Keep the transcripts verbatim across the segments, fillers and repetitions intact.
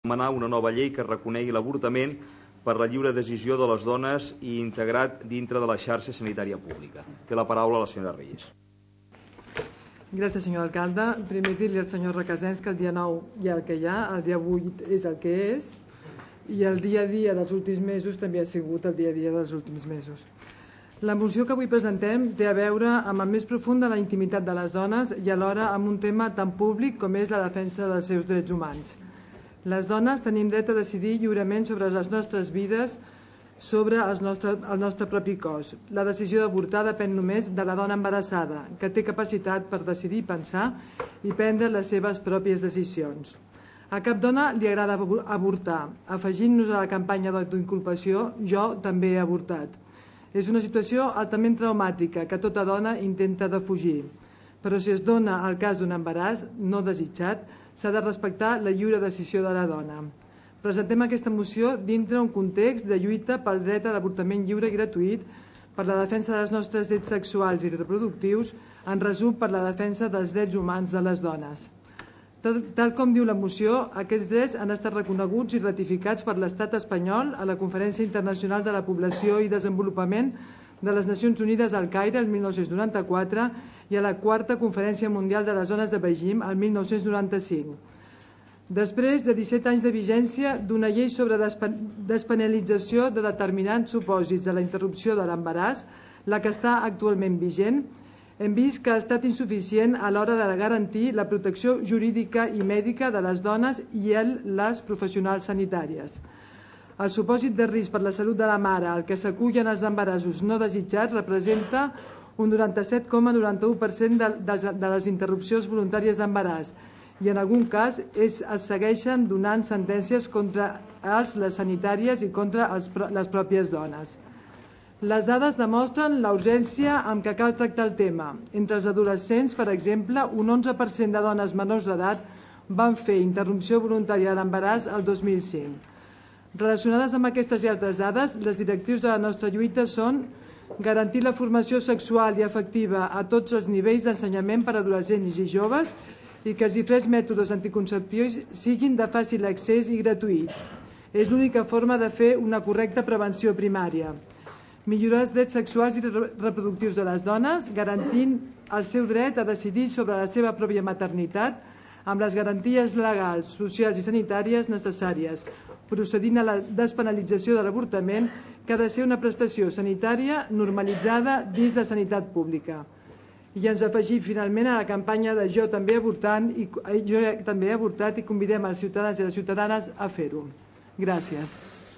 demanar una nova llei que reconegui l'avortament per la lliure decisió de les dones i integrat dintre de la xarxa sanitària pública. Té la paraula la senyora Reyes. Gràcies, senyor alcalde. Primer dir-li al senyor Requesens que el dia nou hi ha el que hi ha, el dia vuit és el que és, i el dia a dia dels últims mesos també ha sigut el dia a dia dels últims mesos. La moció que avui presentem té a veure amb el més profund de la intimitat de les dones i alhora amb un tema tan públic com és la defensa dels seus drets humans. Les dones tenim dret a decidir lliurement sobre les nostres vides, sobre el nostre, el nostre propi cos. La decisió d'avortar depèn només de la dona embarassada, que té capacitat per decidir, pensar i prendre les seves pròpies decisions. A cap dona li agrada avortar. Afegint-nos a la campanya d'autoinculpació, jo també he avortat. És una situació altament traumàtica que tota dona intenta defugir. Però si es dona el cas d'un embaràs no desitjat, s'ha de respectar la lliure decisió de la dona. Presentem aquesta moció dintre un context de lluita pel dret a l'avortament lliure i gratuït, per la defensa dels nostres drets sexuals i reproductius, en resum per la defensa dels drets humans de les dones. Tal, tal com diu la moció, aquests drets han estat reconeguts i ratificats per l'Estat espanyol a la Conferència Internacional de la Població i Desenvolupament de les Nacions Unides al Caire el mil nou-cents noranta-quatre i a la quarta Conferència Mundial de les Dones de Beijing el mil nou-cents noranta-cinc. Després de disset anys de vigència d'una llei sobre despenalització de determinats supòsits de la interrupció de l'embaràs, la que està actualment vigent, hem vist que ha estat insuficient a l'hora de garantir la protecció jurídica i mèdica de les dones i les professionals sanitàries. El supòsit de risc per la salut de la mare al que s'acullen els embarassos no desitjats representa un noranta-set coma noranta-u per cent de, de, de les interrupcions voluntàries d'embaràs i en algun cas es, es segueixen donant sentències contra els, les sanitàries i contra els, les pròpies dones. Les dades demostren la urgència amb què cal tractar el tema. Entre els adolescents, per exemple, un onze per cent de dones menors d'edat van fer interrupció voluntària de l'embaràs el dos mil cinc. Relacionades amb aquestes i altres dades, les directrius de la nostra lluita són garantir la formació sexual i afectiva a tots els nivells d'ensenyament per a adolescents i joves i que els diferents mètodes anticonceptius siguin de fàcil accés i gratuït. És l'única forma de fer una correcta prevenció primària. Millorar els drets sexuals i reproductius de les dones, garantint el seu dret a decidir sobre la seva pròpia maternitat amb les garanties legals, socials i sanitàries necessàries, procedint a la despenalització de l'avortament, que ha de ser una prestació sanitària normalitzada dins la sanitat pública. I ens afegim finalment a la campanya de Jo també avortant i jo també he avortat i convidem els ciutadans i les ciutadanes a fer-ho. Gràcies.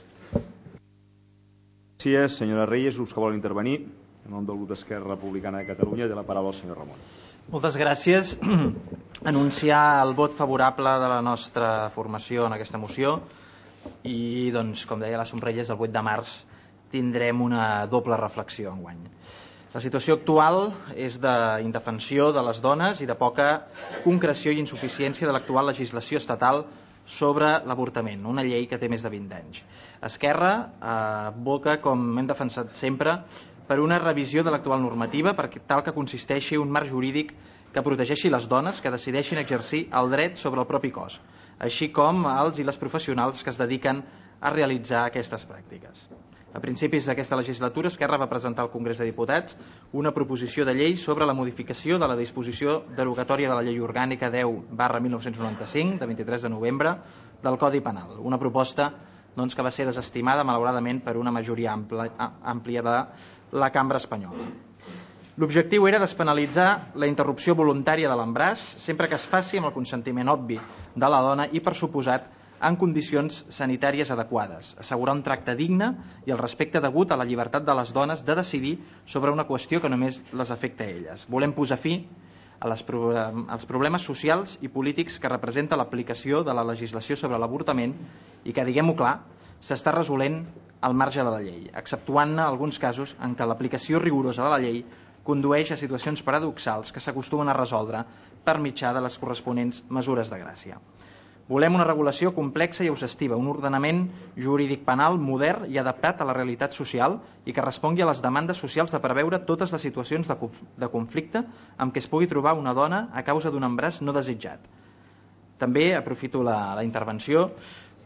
Gràcies, senyora Reyes. Grups que volen intervenir en nom del grup d'Esquerra Republicana de Catalunya, té la paraula el senyor Ramon. Moltes gràcies. Anunciar el vot favorable de la nostra formació en aquesta moció i, doncs, com deia la Somrelles, el vuit de març tindrem una doble reflexió enguany. La situació actual és d'indefensió de les dones i de poca concreció i insuficiència de l'actual legislació estatal sobre l'avortament, una llei que té més de vint anys. Esquerra advoca, com hem defensat sempre, per una revisió de l'actual normativa per tal que consisteixi un marc jurídic que protegeixi les dones que decideixin exercir el dret sobre el propi cos, així com els i les professionals que es dediquen a realitzar aquestes pràctiques. A principis d'aquesta legislatura, Esquerra va presentar al Congrés de Diputats una proposició de llei sobre la modificació de la disposició derogatòria de la Llei Orgànica deu barra mil nou-cents noranta-cinc, de vint-i-tres de novembre, del Codi Penal. Una proposta doncs, que va ser desestimada, malauradament, per una majoria àmplia de la cambra espanyola. L'objectiu era despenalitzar la interrupció voluntària de l'embaràs sempre que es faci amb el consentiment obvi de la dona i, per suposat, en condicions sanitàries adequades, assegurar un tracte digne i el respecte degut a la llibertat de les dones de decidir sobre una qüestió que només les afecta a elles. Volem posar fi a les pro als problemes socials i polítics que representa l'aplicació de la legislació sobre l'avortament i que, diguem-ho clar, s'està resolent al marge de la llei, exceptuant-ne alguns casos en què l'aplicació rigorosa de la llei condueix a situacions paradoxals que s'acostumen a resoldre per mitjà de les corresponents mesures de gràcia. Volem una regulació complexa i exhaustiva, un ordenament jurídic penal modern i adaptat a la realitat social i que respongui a les demandes socials de preveure totes les situacions de conflicte amb què es pugui trobar una dona a causa d'un embaràs no desitjat. També aprofito la, la intervenció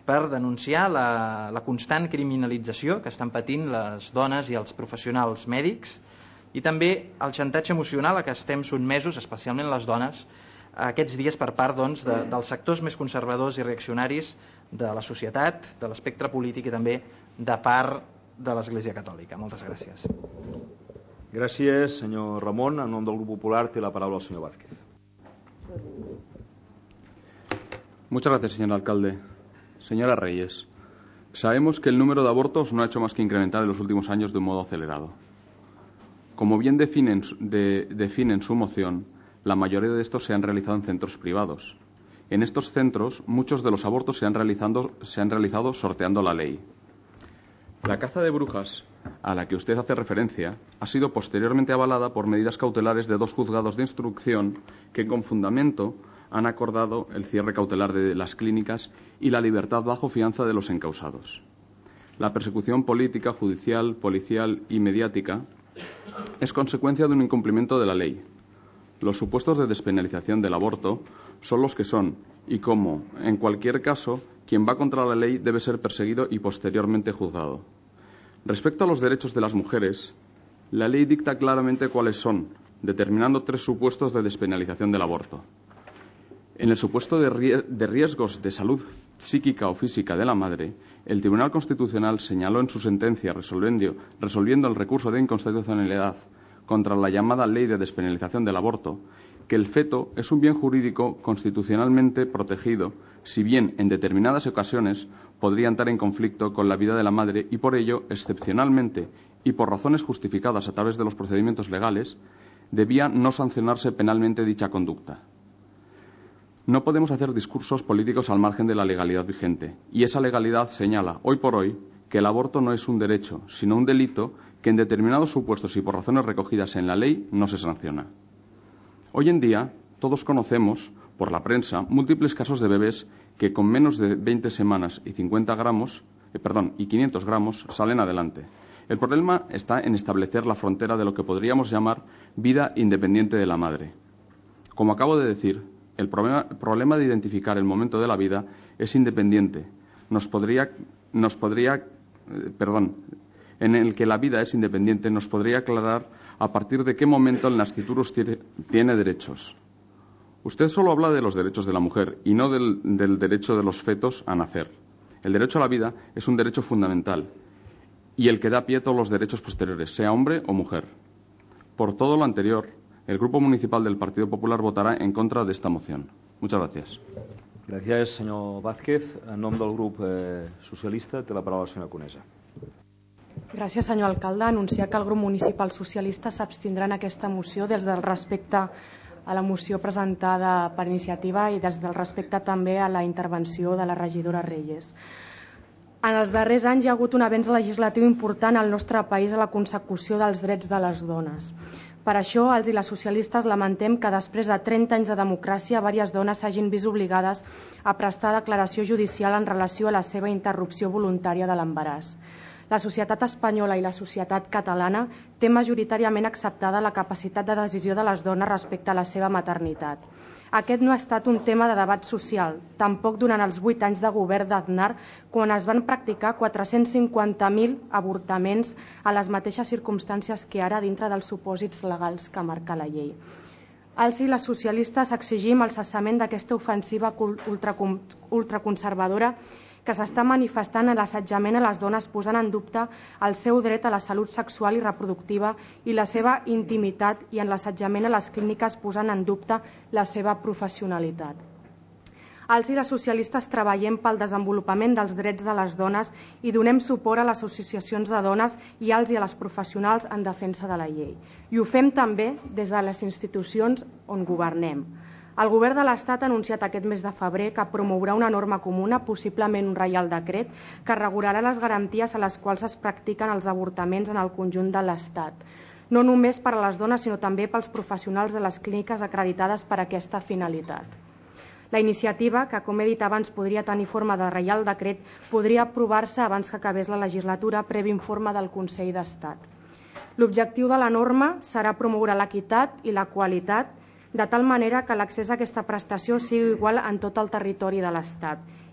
per denunciar la, la constant criminalització que estan patint les dones i els professionals mèdics i també el xantatge emocional a què estem sotmesos, especialment les dones, aquests dies per part doncs, de, dels sectors més conservadors i reaccionaris de la societat, de l'espectre polític i també de part de l'Església Catòlica. Moltes gràcies. Gràcies, senyor Ramon. En nom del Grup Popular té la paraula el senyor Vázquez. Muchas gracias, señor alcalde. Señora Reyes, sabemos que el número de abortos no ha hecho más que incrementar en los últimos años de un modo acelerado. Como bien definen, de, definen su moción, la mayoría de estos se han realizado en centros privados. En estos centros, muchos de los abortos se han, realizando, se han realizado sorteando la ley. La caza de brujas, a la que usted hace referencia, ha sido posteriormente avalada por medidas cautelares de dos juzgados de instrucción que, con fundamento, han acordado el cierre cautelar de las clínicas y la libertad bajo fianza de los encausados. La persecución política, judicial, policial y mediática es consecuencia de un incumplimiento de la ley. Los supuestos de despenalización del aborto son los que son y, como en cualquier caso, quien va contra la ley debe ser perseguido y posteriormente juzgado. Respecto a los derechos de las mujeres, la ley dicta claramente cuáles son, determinando tres supuestos de despenalización del aborto. En el supuesto de riesgos de salud psíquica o física de la madre, el Tribunal Constitucional señaló en su sentencia resolviendo, resolviendo el recurso de inconstitucionalidad contra la llamada Ley de Despenalización del Aborto, que el feto es un bien jurídico constitucionalmente protegido, si bien en determinadas ocasiones podría entrar en conflicto con la vida de la madre y por ello, excepcionalmente y por razones justificadas a través de los procedimientos legales, debía no sancionarse penalmente dicha conducta. No podemos hacer discursos políticos al margen de la legalidad vigente, y esa legalidad señala, hoy por hoy, que el aborto no es un derecho, sino un delito que en determinados supuestos y por razones recogidas en la ley no se sanciona. Hoy en día, todos conocemos, por la prensa, múltiples casos de bebés que con menos de veinte semanas y cincuenta gramos, eh, perdón, y quinientos gramos salen adelante. El problema está en establecer la frontera de lo que podríamos llamar vida independiente de la madre. Como acabo de decir, el problema, problema de identificar el momento de la vida es independiente. Nos podría, nos podría, eh, perdón, en el que la vida es independiente, nos podría aclarar a partir de qué momento el nasciturus tiene, tiene derechos. Usted solo habla de los derechos de la mujer y no del, del derecho de los fetos a nacer. El derecho a la vida es un derecho fundamental y el que da pie a todos los derechos posteriores, sea hombre o mujer. Por todo lo anterior, el Grupo Municipal del Partido Popular votará en contra de esta moción. Muchas gracias. Gràcies, senyor Vázquez. En nom del grup eh, socialista té la paraula la senyora Conesa. Gràcies, senyor alcalde. Anunciar que el grup municipal socialista s'abstindrà en aquesta moció des del respecte a la moció presentada per iniciativa i des del respecte també a la intervenció de la regidora Reyes. En els darrers anys hi ha hagut un avenç legislatiu important al nostre país a la consecució dels drets de les dones. Per això, els i les socialistes lamentem que després de trenta anys de democràcia, diverses dones s'hagin vist obligades a prestar declaració judicial en relació a la seva interrupció voluntària de l'embaràs. La societat espanyola i la societat catalana té majoritàriament acceptada la capacitat de decisió de les dones respecte a la seva maternitat. Aquest no ha estat un tema de debat social, tampoc durant els vuit anys de govern d'Aznar, quan es van practicar quatre-cents cinquanta mil avortaments a les mateixes circumstàncies que ara dintre dels supòsits legals que marca la llei. Els i les socialistes exigim el cessament d'aquesta ofensiva ultraconservadora que s'està manifestant en l'assetjament a les dones posant en dubte el seu dret a la salut sexual i reproductiva i la seva intimitat i en l'assetjament a les clíniques posant en dubte la seva professionalitat. Els i les socialistes treballem pel desenvolupament dels drets de les dones i donem suport a les associacions de dones i als i a les professionals en defensa de la llei. I ho fem també des de les institucions on governem. El govern de l'Estat ha anunciat aquest mes de febrer que promourà una norma comuna, possiblement un reial decret, que regularà les garanties a les quals es practiquen els avortaments en el conjunt de l'Estat. No només per a les dones, sinó també pels professionals de les clíniques acreditades per a aquesta finalitat. La iniciativa, que com he dit abans podria tenir forma de reial decret, podria aprovar-se abans que acabés la legislatura previ informe del Consell d'Estat. L'objectiu de la norma serà promoure l'equitat i la qualitat de tal manera que l'accés a aquesta prestació sigui igual en tot el territori de l'Estat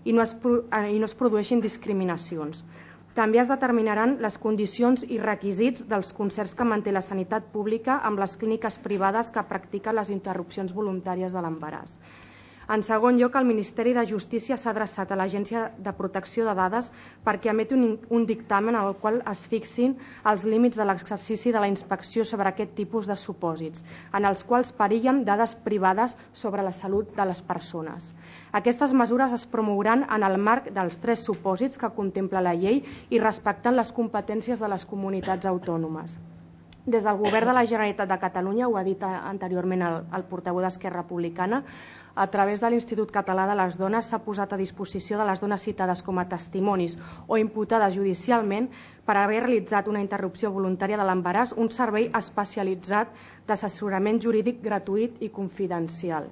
i no es, i no es produeixin discriminacions. També es determinaran les condicions i requisits dels concerts que manté la sanitat pública amb les clíniques privades que practiquen les interrupcions voluntàries de l'embaràs. En segon lloc, el Ministeri de Justícia s'ha adreçat a l'Agència de Protecció de Dades perquè emeti un, un dictamen en el qual es fixin els límits de l'exercici de la inspecció sobre aquest tipus de supòsits, en els quals perillen dades privades sobre la salut de les persones. Aquestes mesures es promouran en el marc dels tres supòsits que contempla la llei i respectant les competències de les comunitats autònomes. Des del Govern de la Generalitat de Catalunya, ho ha dit anteriorment el, el portaveu d'Esquerra Republicana, a través de l'Institut Català de les Dones s'ha posat a disposició de les dones citades com a testimonis o imputades judicialment per haver realitzat una interrupció voluntària de l'embaràs un servei especialitzat d'assessorament jurídic gratuït i confidencial.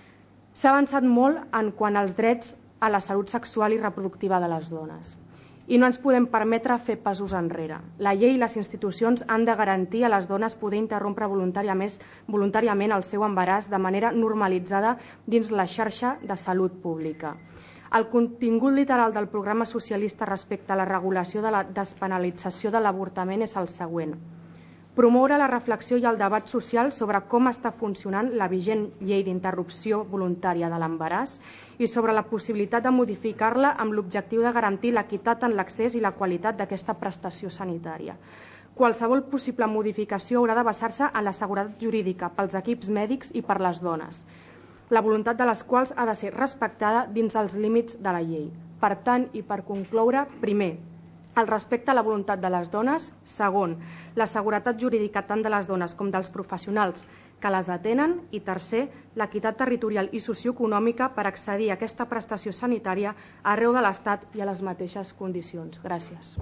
S'ha avançat molt en quant als drets a la salut sexual i reproductiva de les dones. I no ens podem permetre fer passos enrere. La llei i les institucions han de garantir a les dones poder interrompre voluntàriament, voluntàriament el seu embaràs de manera normalitzada dins la xarxa de salut pública. El contingut literal del programa socialista respecte a la regulació de la despenalització de l'avortament és el següent. Promoure la reflexió i el debat social sobre com està funcionant la vigent llei d'interrupció voluntària de l'embaràs i sobre la possibilitat de modificar-la amb l'objectiu de garantir l'equitat en l'accés i la qualitat d'aquesta prestació sanitària. Qualsevol possible modificació haurà de basar-se en la seguretat jurídica pels equips mèdics i per les dones, la voluntat de les quals ha de ser respectada dins els límits de la llei. Per tant, i per concloure, primer, el respecte a la voluntat de les dones. Segon, la seguretat jurídica tant de les dones com dels professionals que les atenen. I tercer, l'equitat territorial i socioeconòmica per accedir a aquesta prestació sanitària arreu de l'Estat i a les mateixes condicions. Gràcies.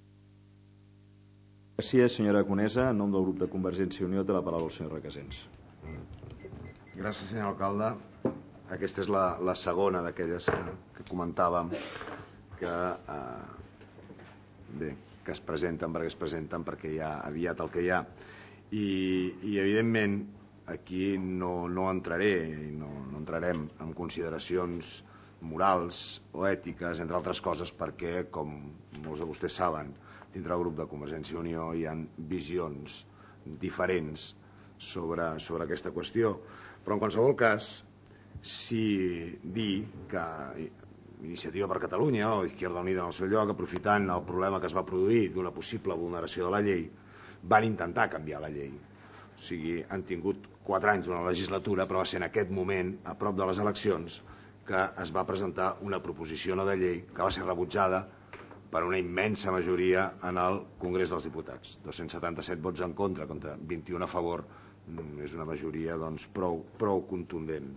Gràcies, senyora Conesa. En nom del grup de Convergència i Unió té la paraula el senyor Requesens. Gràcies, senyor alcalde. Aquesta és la, la segona d'aquelles que, que comentàvem que... Eh, bé, que es presenten perquè es presenten perquè hi ha aviat el que hi ha i, i evidentment aquí no, no entraré i no, no entrarem en consideracions morals o ètiques, entre altres coses, perquè com molts de vostès saben, dintre del grup de Convergència i Unió hi ha visions diferents sobre, sobre aquesta qüestió, però en qualsevol cas sí dir que Iniciativa per Catalunya o Izquierda Unida en el seu lloc, aprofitant el problema que es va produir d'una possible vulneració de la llei, van intentar canviar la llei. O sigui, han tingut quatre anys d'una legislatura, però va ser en aquest moment, a prop de les eleccions, que es va presentar una proposició no de llei que va ser rebutjada per una immensa majoria en el Congrés dels Diputats. dos-cents setanta-set vots en contra contra vint-i-un a favor, és una majoria doncs, prou, prou contundent.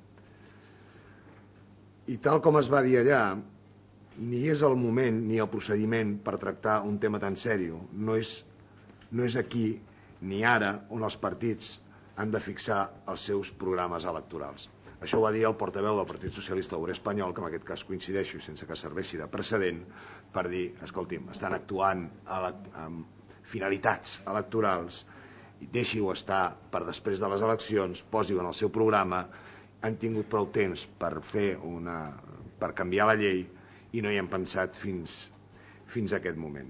I tal com es va dir allà, ni és el moment ni el procediment per tractar un tema tan sèrio. No és, no és aquí ni ara on els partits han de fixar els seus programes electorals. Això ho va dir el portaveu del Partit Socialista Obrer Espanyol, que en aquest cas coincideixo i sense que serveixi de precedent, per dir, escolti'm, estan actuant amb finalitats electorals, i deixi-ho estar per després de les eleccions, posi-ho en el seu programa. Han tingut prou temps per fer una, per canviar la llei i no hi han pensat fins, fins a aquest moment.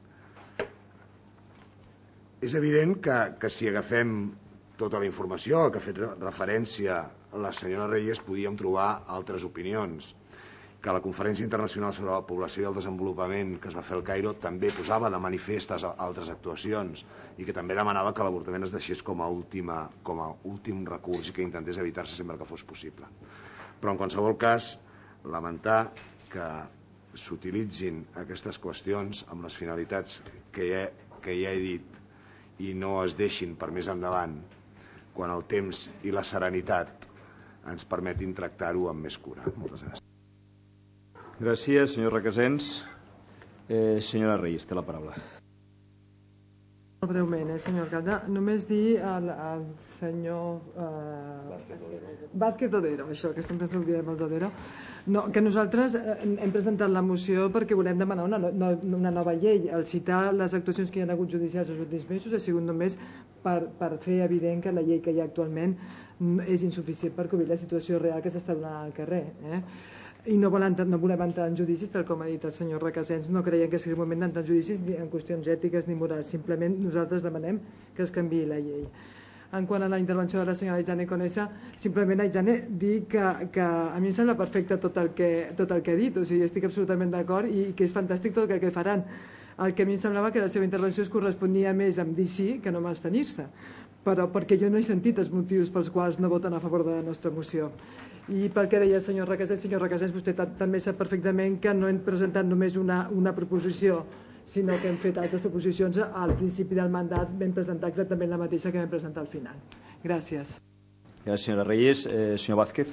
És evident que, que si agafem tota la informació que ha fet referència la senyora Reyes, podíem trobar altres opinions, que la Conferència Internacional sobre la Població i el Desenvolupament que es va fer al Cairo també posava de manifestes altres actuacions i que també demanava que l'avortament es deixés com a, última, com a últim recurs i que intentés evitar-se sempre que fos possible. Però en qualsevol cas, lamentar que s'utilitzin aquestes qüestions amb les finalitats que ja, que ja he dit i no es deixin per més endavant quan el temps i la serenitat ens permetin tractar-ho amb més cura. Moltes gràcies. Gràcies, senyor Requesens. Eh, senyora Reyes, té la paraula. Breument, eh, senyor alcalde, només dir al, al senyor eh, Vázquez Dodero, això, que sempre s'oblidem el Dodero, no, que nosaltres eh, hem presentat la moció perquè volem demanar una, no, una nova llei. Al citar les actuacions que hi ha hagut judicials els últims mesos ha sigut només per, per fer evident que la llei que hi ha actualment és insuficient per cobrir la situació real que s'està donant al carrer. Eh? i no, volen, no volem entrar en judicis, tal com ha dit el senyor Requesens. No creiem que sigui el moment d'entrar en judicis ni en qüestions ètiques ni morals. Simplement nosaltres demanem que es canviï la llei. En quant a la intervenció de la senyora Aitjane Conesa, simplement, Aitjane, dir que, que a mi em sembla perfecte tot el que, tot el que ha dit, o sigui, estic absolutament d'acord i que és fantàstic tot el que faran. El que a mi em semblava que la seva intervenció es corresponia més amb dir sí que no amb abstenir-se, però perquè jo no he sentit els motius pels quals no voten a favor de la nostra moció. I pel que deia el senyor Requesens, senyor Requesens, vostè també sap perfectament que no hem presentat només una, una proposició, sinó que hem fet altres proposicions al principi del mandat, vam presentar exactament la mateixa que vam presentar al final. Gràcies. Gràcies, senyora Reyes. Eh, senyor Vázquez.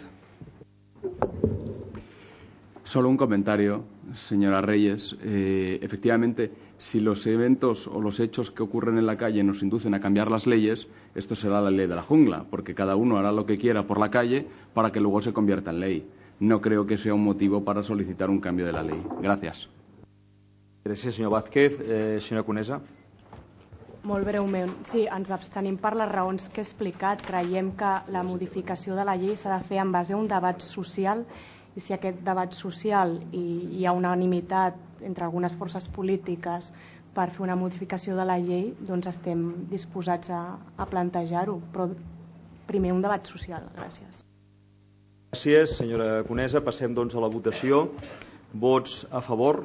Solo un comentario, señora Reyes. Eh, efectivamente, si los eventos o los hechos que ocurren en la calle nos inducen a cambiar las leyes, esto será la ley de la jungla, porque cada uno hará lo que quiera por la calle para que luego se convierta en ley. No creo que sea un motivo para solicitar un cambio de la ley. Gracias. Gràcies, senyor Vázquez. Eh, senyora Conesa. Molt breument. Sí, ens abstenim per les raons que he explicat. Creiem que la modificació de la llei s'ha de fer en base a un debat social i si aquest debat social i hi ha unanimitat entre algunes forces polítiques per fer una modificació de la llei, doncs estem disposats a, a plantejar-ho, però primer un debat social. Gràcies. Gràcies, senyora Conesa. Passem doncs a la votació. Vots a favor?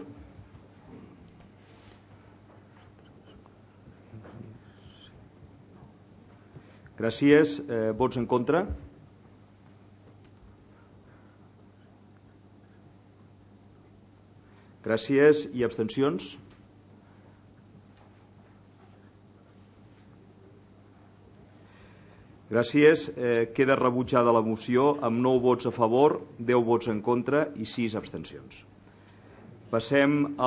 Gràcies. Eh, vots en contra? Gràcies. I abstencions? Gràcies. Eh, queda rebutjada la moció amb nou vots a favor, deu vots en contra i sis abstencions. Passem a